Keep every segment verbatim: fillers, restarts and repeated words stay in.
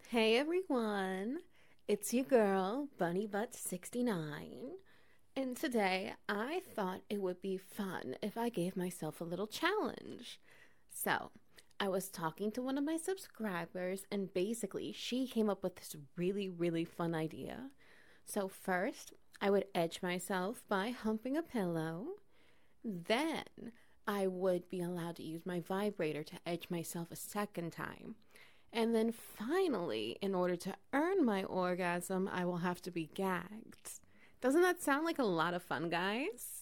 Hey everyone, it's your girl, Bunny Butt sixty-nine, and today I thought it would be fun if I gave myself a little challenge. So, I was talking to one of my subscribers, and basically, she came up with this really, really fun idea. So, first, I would edge myself by humping a pillow. Then, I would be allowed to use my vibrator to edge myself a second time. And then finally, in order to earn my orgasm, I will have to be gagged. Doesn't that sound like a lot of fun, guys?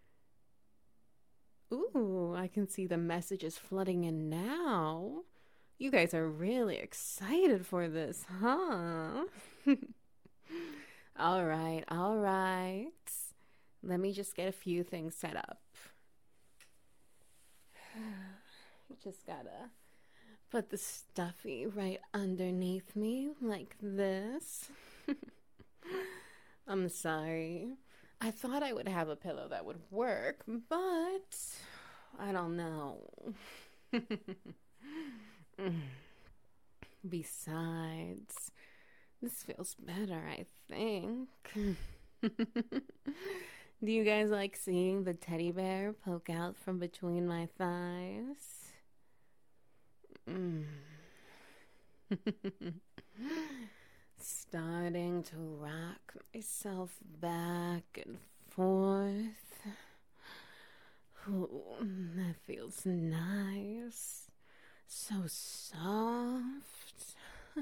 Ooh, I can see the messages flooding in now. You guys are really excited for this, huh? All right, all right. Let me just get a few things set up. Just gotta put the stuffy right underneath me like this. I'm sorry. I thought I would have a pillow that would work, but I don't know. Besides, this feels better, I think. Do you guys like seeing the teddy bear poke out from between my thighs? Mm. Starting to rock myself back and forth. Ooh, that feels nice. So soft.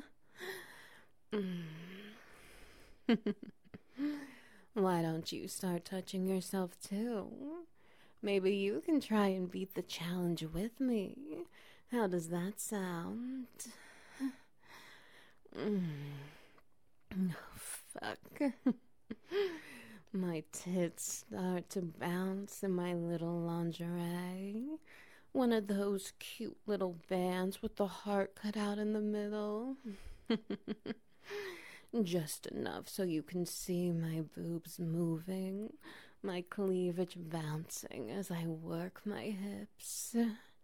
Mm. Why don't you start touching yourself too? Maybe you can try and beat the challenge with me. How does that sound? Mm. Oh, fuck. My tits start to bounce in my little lingerie. One of those cute little bands with the heart cut out in the middle. Just enough so you can see my boobs moving, my cleavage bouncing as I work my hips.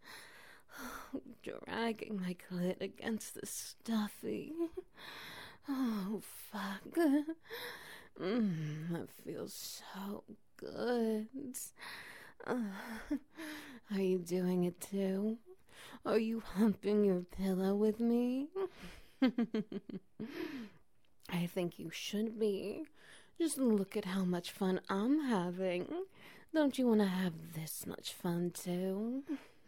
Dragging my clit against the stuffy. Oh, fuck. Mm, that feels so good. Uh, are you doing it too? Are you humping your pillow with me? I think you should be. Just look at how much fun I'm having. Don't you want to have this much fun too?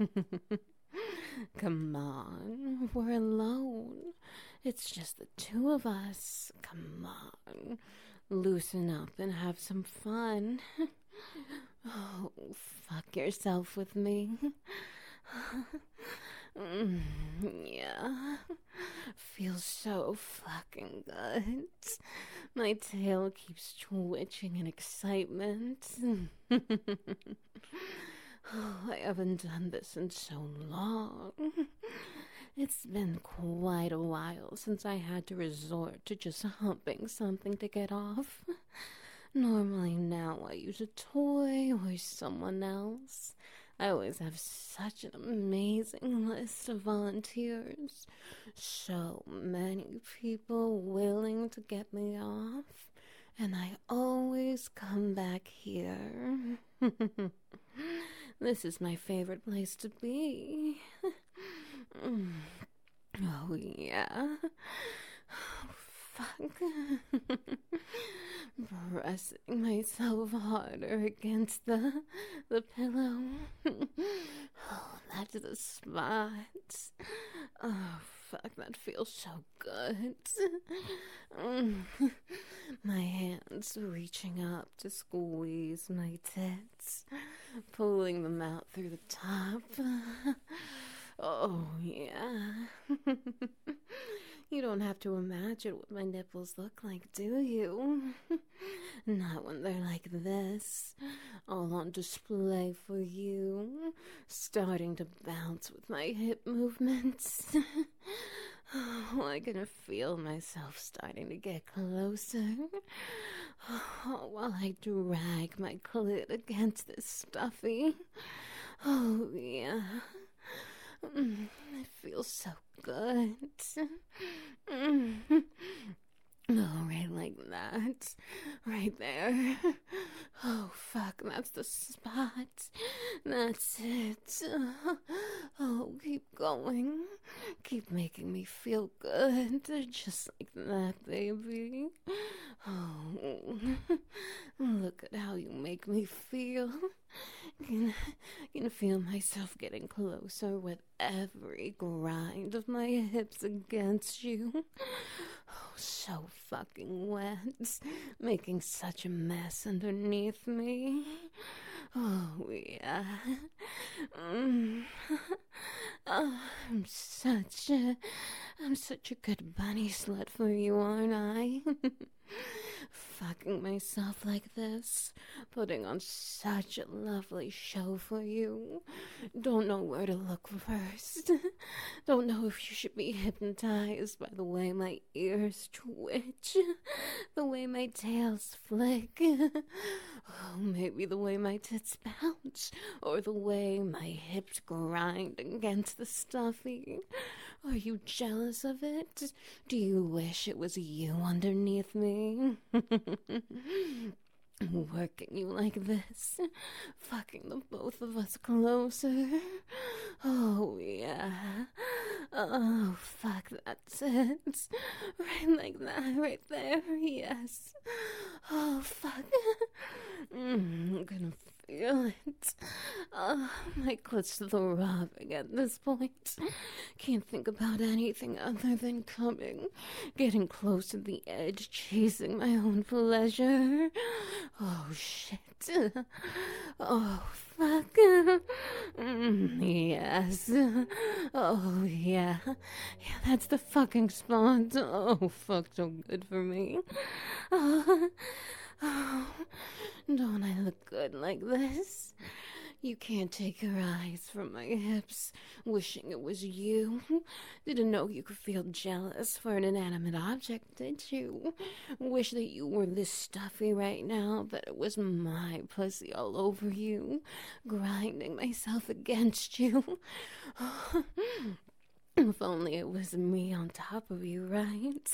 Come on, we're alone. It's just the two of us. Come on, loosen up and have some fun. Oh, fuck yourself with me. Mm, yeah, feels so fucking good. My tail keeps twitching in excitement. Oh, I haven't done this in so long. It's been quite a while since I had to resort to just humping something to get off. Normally now I use a toy or someone else. I always have such an amazing list of volunteers. So many people willing to get me off. And I always come back here. This is my favorite place to be. Oh, yeah. Fuck. Pressing myself harder against the the pillow. Oh, that's the spot. Oh, fuck, that feels so good. Mm. My hands reaching up to squeeze my tits, pulling them out through the top. Oh, yeah. You don't have to imagine what my nipples look like, do you? Not when they're like this, all on display for you, starting to bounce with my hip movements. Oh, I can feel myself starting to get closer. Oh, while I drag my clit against this stuffy. Oh, yeah. Mm, it feels so good. Oh, right like that. Right there. Oh, fuck, that's the spot. That's it. Oh, keep going. Keep making me feel good. Just like that, baby. Oh, look at how you make me feel. Can, can feel myself getting closer with every grind of my hips against you. Oh, so fucking wet, making such a mess underneath me. Oh, yeah. Mm. Oh, I'm such a, I'm such a good bunny slut for you, aren't I? Fucking myself like this, putting on such a lovely show for you. Don't know where to look first. Don't know if you should be hypnotized by the way my ears twitch, the way my tails flick, oh, maybe the way my tits bounce, or the way my hips grind against the stuffy. Are you jealous of it? Do you wish it was you underneath me? Working you like this, fucking the both of us closer. Oh, yeah. Oh, fuck, that's it. Right like that, right there, yes. Oh, fuck. Mm, I'm gonna feel it. Oh, my clit's throbbing at this point. Can't think about anything other than coming, getting close to the edge, chasing my own pleasure. Oh, shit. Oh, fuck. Mm, yes. Oh, yeah. Yeah, that's the fucking spot. Oh, fuck, so good for me. Oh, oh, don't I look good like this? You can't take your eyes from my hips, wishing it was you. Didn't know you could feel jealous for an inanimate object, did you? Wish that you were this stuffy right now, that it was my pussy all over you, grinding myself against you. If only it was me on top of you, right?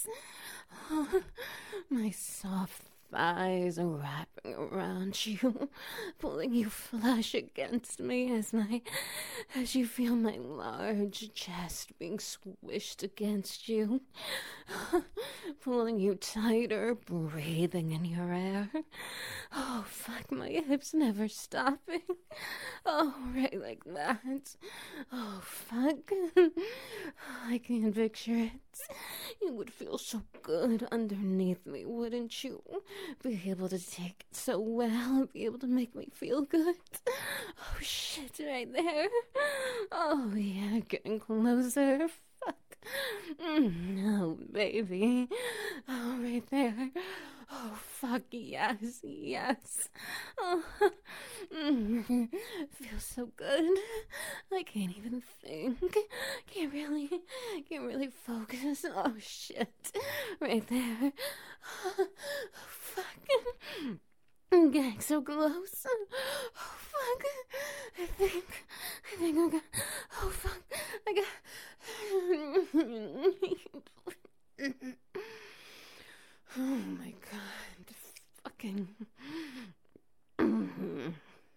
My soft thighs are wrapping around you, pulling you flush against me as my as you feel my large chest being squished against you, pulling you tighter, breathing in your air. Oh, fuck, my hips never stopping. Oh, right like that. Oh, fuck. I can picture it. You would feel so good underneath me, wouldn't you? Be able to take it so well, be able to make me feel good. Oh, shit, right there. Oh, yeah, getting closer. Fuck. Mm, oh, baby. Oh, right there. Oh, fuck, yes, yes. Oh, mm, feels so good. I can't even think. Can't really, can't really focus. Oh, shit. Right there. Oh, fuck. I'm getting so close. Oh, fuck. I think, I think I got, oh, fuck. I got, oh my god, fucking. Oh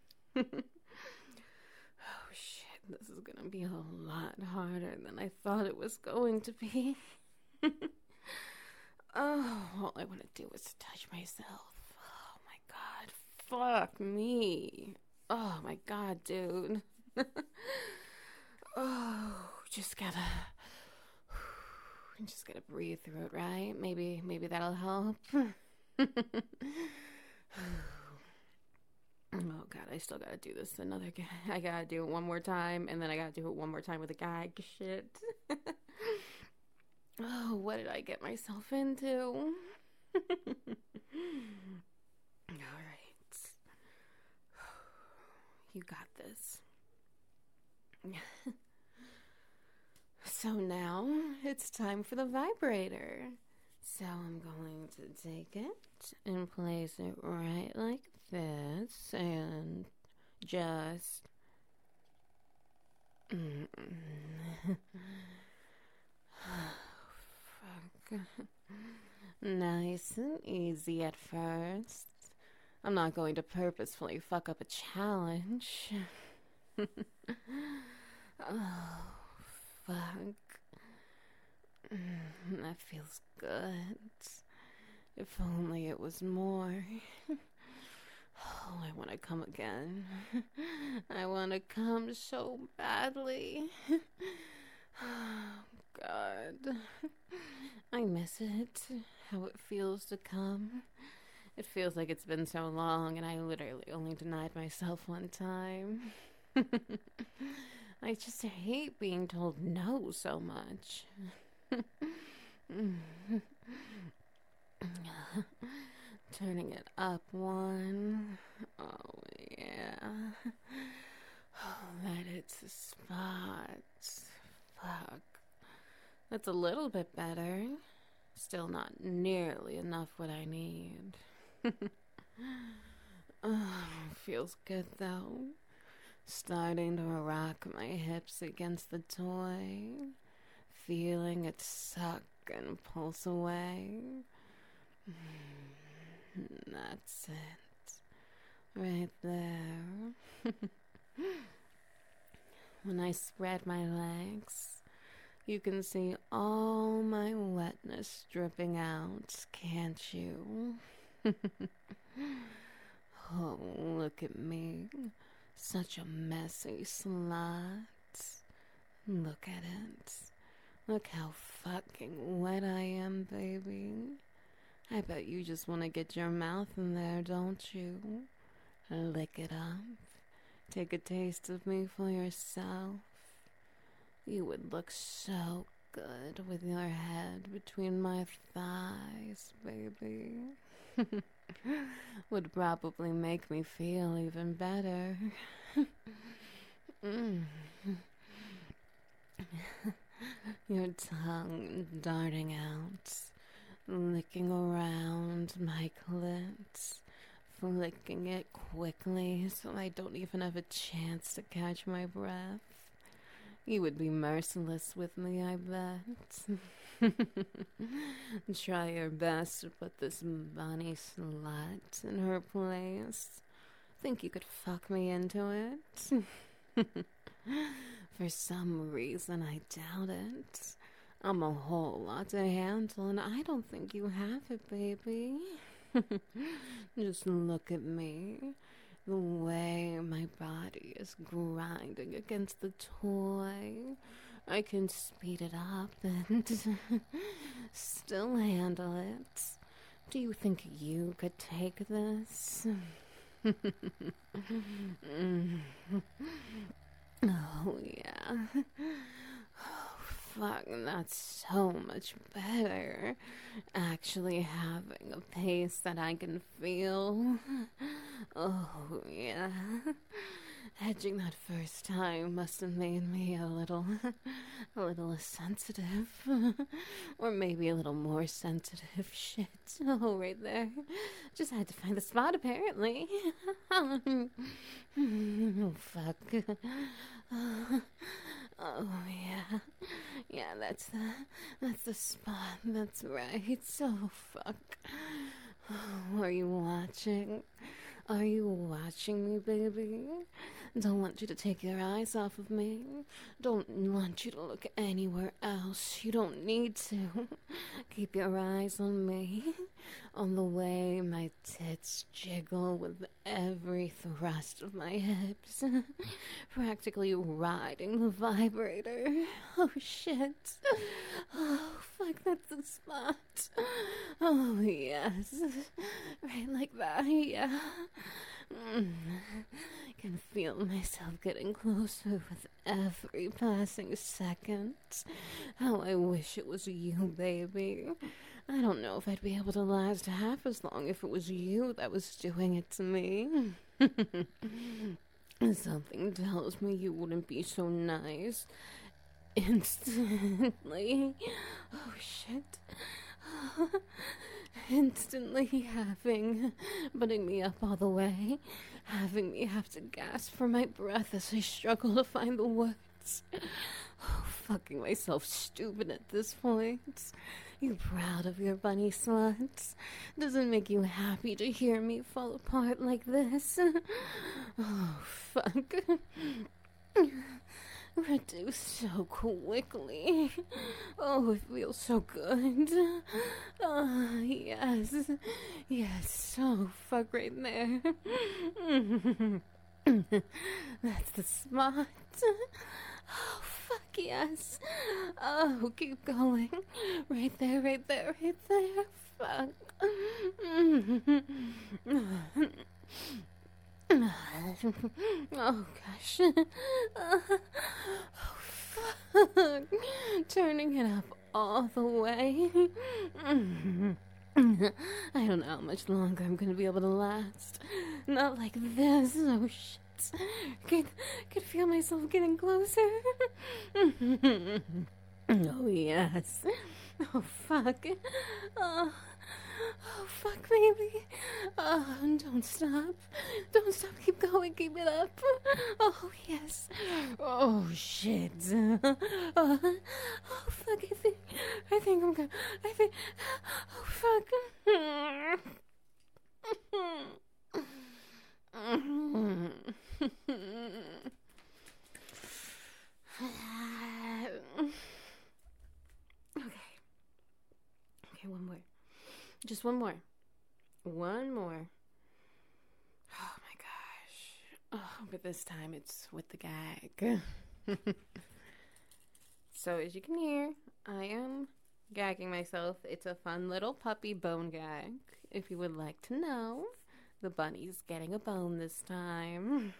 shit, this is gonna be a lot harder than I thought it was going to be. Oh, all I want to do is touch myself. Oh my god, fuck me. Oh my god, dude. Oh, just gotta. Just gotta breathe through it, right? Maybe, maybe that'll help. Oh god, I still gotta do this another guy. I gotta do it one more time, and then I gotta do it one more time with a gag. Shit. Oh, what did I get myself into? Alright. You got this. So now it's time for the vibrator. So I'm going to take it and place it right like this and just oh, fuck. Nice and easy at first. I'm not going to purposefully fuck up a challenge. Oh, fuck. Mm, that feels good. If only it was more. Oh, I want to come again. I want to come so badly. Oh, God. I miss it. How it feels to come. It feels like it's been so long and I literally only denied myself one time. I just hate being told no so much. Turning it up one. Oh, yeah. Oh, that it's a spot. Fuck. That's a little bit better. Still not nearly enough what I need. Oh, feels good though. Starting to rock my hips against the toy. Feeling it suck and pulse away. That's it. Right there. When I spread my legs, you can see all my wetness dripping out, can't you? Oh, look at me. Such a messy slut. Look at it. Look how fucking wet I am, baby. I bet you just want to get your mouth in there, don't you? Lick it up. Take a taste of me for yourself. You would look so good with your head between my thighs, baby. Would probably make me feel even better. Mm. Your tongue darting out, licking around my clit, flicking it quickly so I don't even have a chance to catch my breath. You would be merciless with me, I bet. Try your best to put this bunny slut in her place. Think you could fuck me into it? For some reason, I doubt it. I'm a whole lot to handle, and I don't think you have it, baby. Just look at me. The way my body is grinding against the toy. I can speed it up and still handle it. Do you think you could take this? Oh, yeah. Oh, fuck, that's so much better. Actually having a pace that I can feel. Oh, yeah. Edging that first time must have made me a little, a little sensitive. Or maybe a little more sensitive. Shit. Oh, right there. Just had to find the spot, apparently. Oh, fuck. Oh, oh, yeah. Yeah, that's the, that's the spot. That's right. So, fuck. Oh, are you watching? Are you watching me, baby? Don't want you to take your eyes off of me. Don't want you to look anywhere else. You don't need to. Keep your eyes on me. On the way my tits jiggle with every thrust of my hips. Practically riding the vibrator. Oh, shit. Oh, fuck, that's the spot. Oh, yes. Right like that, yeah. Mm. I can feel myself getting closer with every passing second. How I wish it was you, baby. I don't know if I'd be able to last half as long if it was you that was doing it to me. Something tells me you wouldn't be so nice instantly. Oh, shit. Instantly having, putting me up all the way, having me have to gasp for my breath as I struggle to find the words. Oh, fucking myself stupid at this point. You proud of your bunny sluts? Does it make you happy to hear me fall apart like this? Oh, fuck. Reduce so quickly. Oh, it feels so good. Ah, uh, yes. Yes, so fuck right there. That's the spot. Oh, fuck yes. Oh, keep going. Right there, right there, right there. Fuck. Oh, gosh. Oh, fuck. Turning it up all the way. I don't know how much longer I'm gonna be able to last. Not like this. Oh, shit. Could, could feel myself getting closer. Oh, yes. Oh, fuck. Oh, oh, fuck, baby. Oh, don't stop. Don't stop. Keep going. Keep it up. Oh, yes. Oh, shit. Uh, oh, fuck. I think, I think I'm gonna, I think, oh, fuck. Okay. Okay, one more. Just one more. One more. Oh my gosh. Oh, but this time it's with the gag. So as you can hear, I am gagging myself. It's a fun little puppy bone gag. If you would like to know, the bunny's getting a bone this time.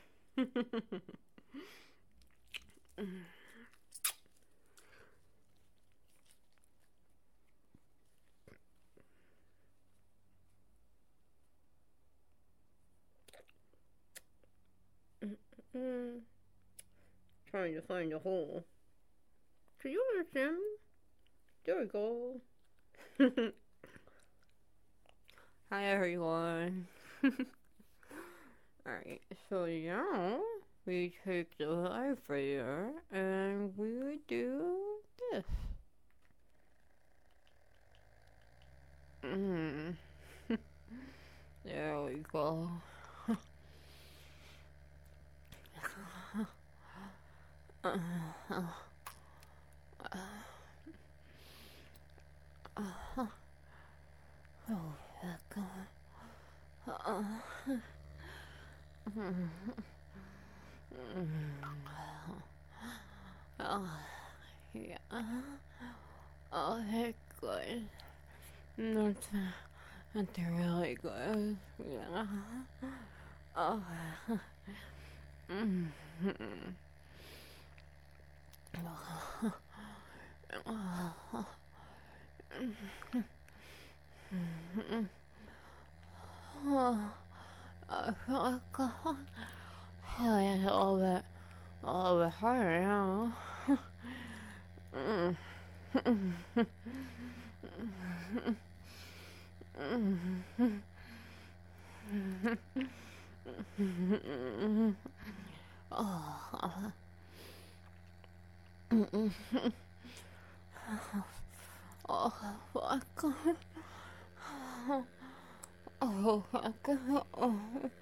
Mm. Trying to find a hole. Can you understand me? There we go. Hi everyone. Alright, so now we take the vibrator and we do this. Mm. There we go. Uh, uh, uh, uh, oh, God. Uh, oh, yeah. Oh, that's good. That's, that's really good. Yeah. Oh. Mm-hmm. Oh, oh, oh, God. Hell yeah, all that, all the harder now. Oh. Oh, fuck. Oh, fuck. Oh.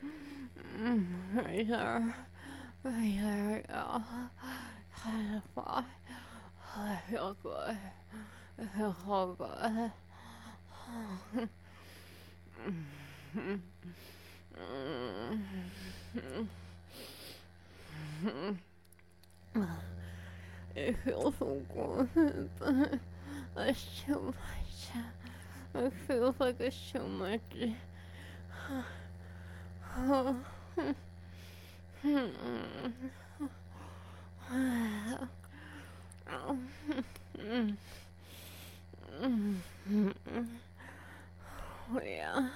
Right there. Right there. Oh. Fuck. I feel good. I feel so good. It feels so good, but it's too much. It feels like it's too much. Oh, yeah.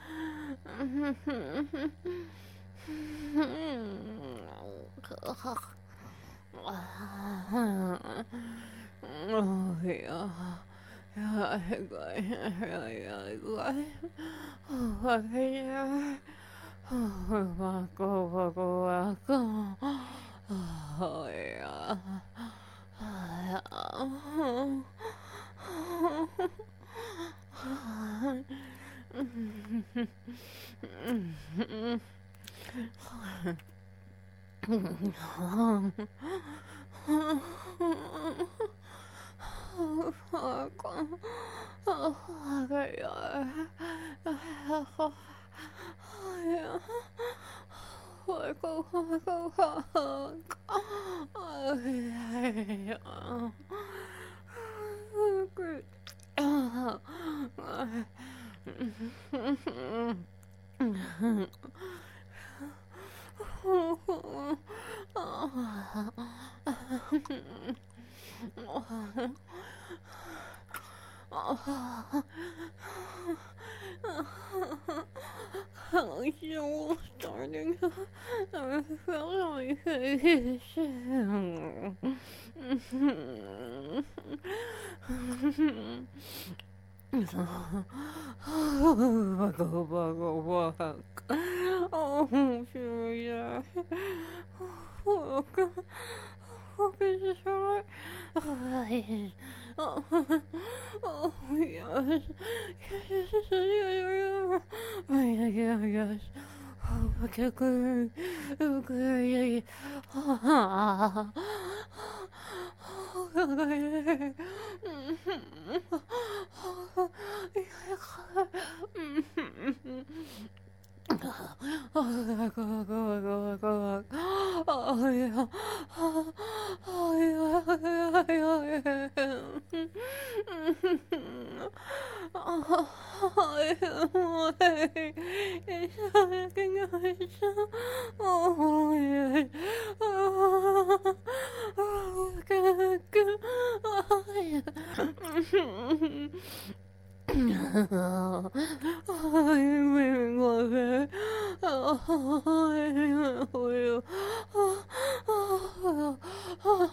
Oh, yeah. Yeah, I got really, really good. Oh, yeah. Oh, welcome, welcome, welcome. Oh, yeah. Oh, fuck. Oh, fuck. Oh, yeah. Fuck, oh, fuck, oh, fuck. Oh, yeah. Oh, good. Oh, oh, you're starting. I feel like this. Oh, go, go, walk. Oh, sure, yeah. Walk. Walk is this alright? Oh, yes. Oh, oh, yes. Yes, yes, yes, oh, yeah, yeah, yes. Oh, okay, good. Okay, yeah, yeah. Oh, okay. Oh, go, go, go, go. Oh, yeah. Oh, yeah, yeah, yeah, yeah. Oh, yeah. It's fucking nice. Oh, yeah. Oh, oh, good, good. Oh, yeah. Oh, I'm very glad. Oh, I'm for you. Oh, oh, oh,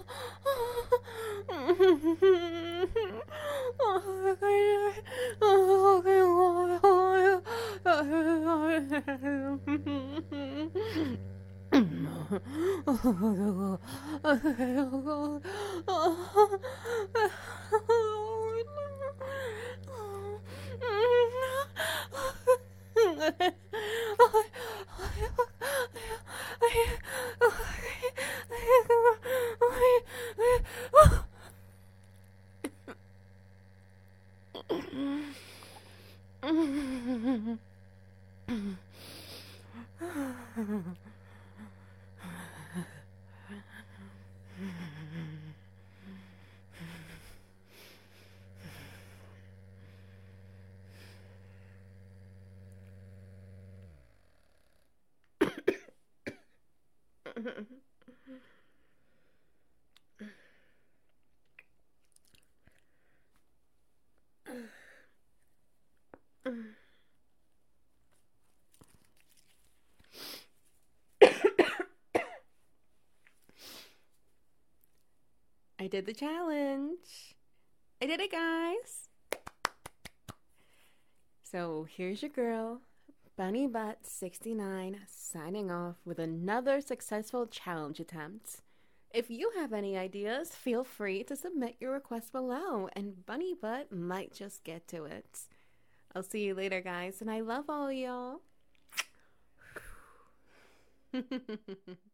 I did the challenge. I did it, guys. So here's your girl, Bunny Butt sixty-nine, signing off with another successful challenge attempt. If you have any ideas, feel free to submit your request below, and Bunny Butt might just get to it. I'll see you later, guys, and I love all y'all.